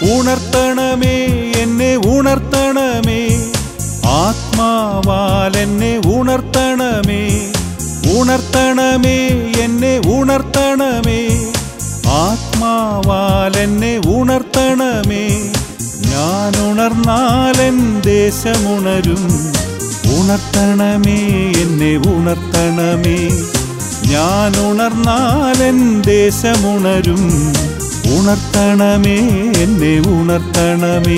ഉണർത്തണമേ എന്നെ ഉണർത്തണമേ, ആത്മാവാൽ എന്നെ ഉണർത്തണമേ. ഉണർത്തണമേ എന്നെ ഉണർത്തണമേ, ആത്മാവാൽ എന്നെ ഉണർത്തണമേ. ഞാൻ ഉണർന്നാലെൻ ദേശമുണരും. ഉണർത്തണമേ എന്നെ ഉണർത്തണമേ, ഞാൻ ഉണർന്നാലെൻ ദേശമുണരും. ഉണർത്തണമേ എന്നെ ഉണർത്തണമേ.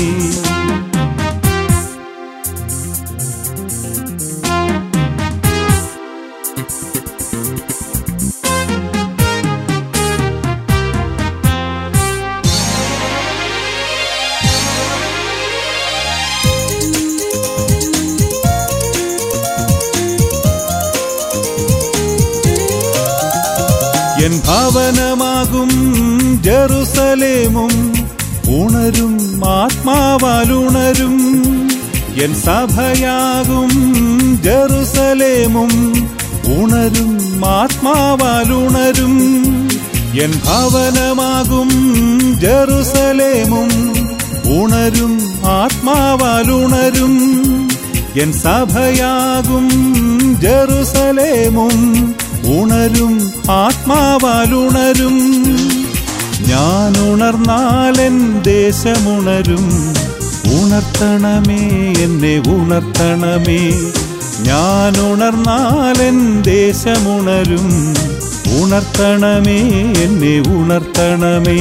എൻ ഭവനമാകും ജെറുസലേമും ഉണരും, ആത്മാവാലുണരും. എൻ സഭയാകും ജെറുസലേമും ഉണരും, ആത്മാവാലുണരും. എൻ ഭവനമാകും ജെറുസലേമും ഉണരും, ആത്മാവാലുണരും. എൻ സഭയാകും ജെറുസലേമും ഉണരും, ആത്മാവാലുണരും. ഞാൻ ഉണർന്നാലെൻ ദേശമുണരും. ഉണർത്തണമേ എന്നെ ഉണർത്തണമേ, ഞാൻ ഉണർന്നാലെൻ ദേശമുണരും. ഉണർത്തണമേ എന്നെ ഉണർത്തണമേ.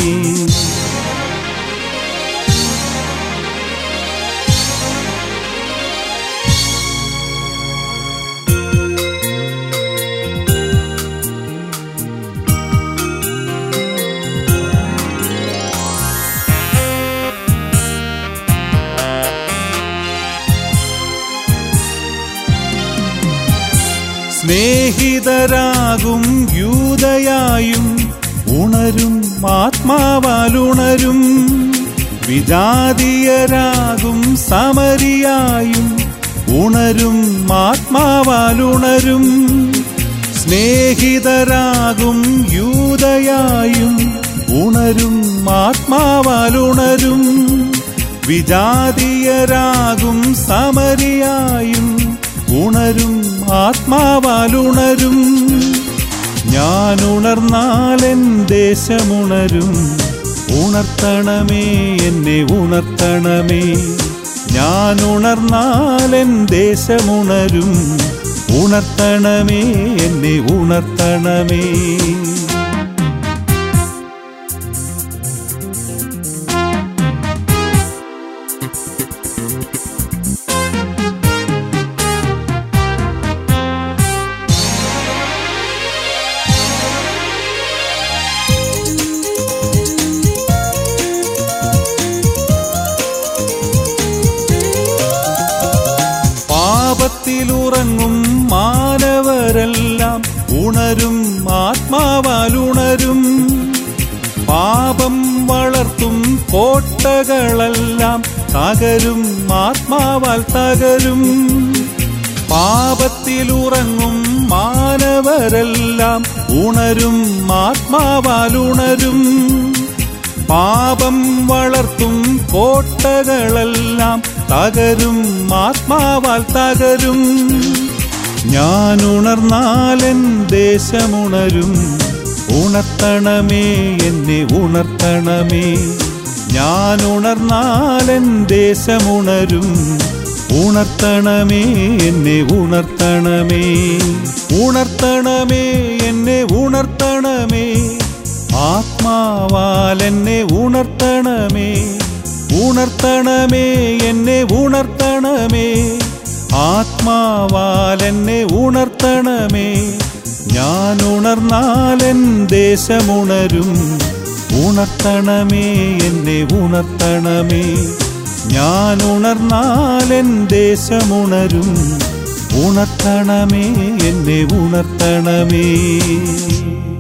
സ്നേഹിതരാകും യൂദയായും ഉണരും, ആത്മാവാലുണരും. വിജാതീയരാകും സമരിയായും ഉണരും, ആത്മാവാലുണരും. സ്നേഹിതരാകും യൂദയായും ഉണരും, ആത്മാവാലുണരും. വിജാതീയരാകും സമരിയായും ഉണരും, ആത്മാവാലുണരും. ഞാൻ ഉണർന്നാലെൻ ദേശമുണരും. ഉണർത്തണമേ എന്നെ ഉണർത്തണമേ, ഞാൻ ഉണർന്നാലെൻ ദേശമുണരും. ഉണർത്തണമേ എന്നെ ഉണർത്തണമേ. പാപത്തിലുറങ്ങും മാനവരെല്ലാം ഉണരും, ആത്മാവാലുണരും. പാപം വളർത്തും കോട്ടകളെല്ലാം തകരും, ആത്മാവാൽ തകരും. പാപത്തിലുറങ്ങും മാനവരെല്ലാം ഉണരും, ആത്മാവാലുണരും. പാപം വളർത്തും കോട്ടകളെല്ലാം തകരും, ആത്മാവാൽ തകരും. ഞാൻ ഉണർന്നാലെൻ ദേശമുണരും. ഉണർത്തണമേ എന്നെ ഉണർത്തണമേ, ഞാൻ ഉണർന്നാലെൻ ദേശമുണരും. ഉണർത്തണമേ എന്നെ ഉണർത്തണമേ. ഉണർത്തണമേ എന്നെ ഉണർത്തണമേ, ആത്മാവാൽ എന്നെ ഉണർത്തണമേ. ഉണർത്തണമേ എന്നെ ഉണർത്തണമേ, ആത്മാവാൽ എന്നെ ഉണർത്തണമേ. ഞാൻ ഉണർന്നാലെൻ ദേശമുണരും. ഉണർത്തണമേ എന്നെ ഉണർത്തണമേ, ഞാൻ ഉണർന്നാലെൻ ദേശമുണരും. ഉണർത്തണമേ എന്നെ ഉണർത്തണമേ.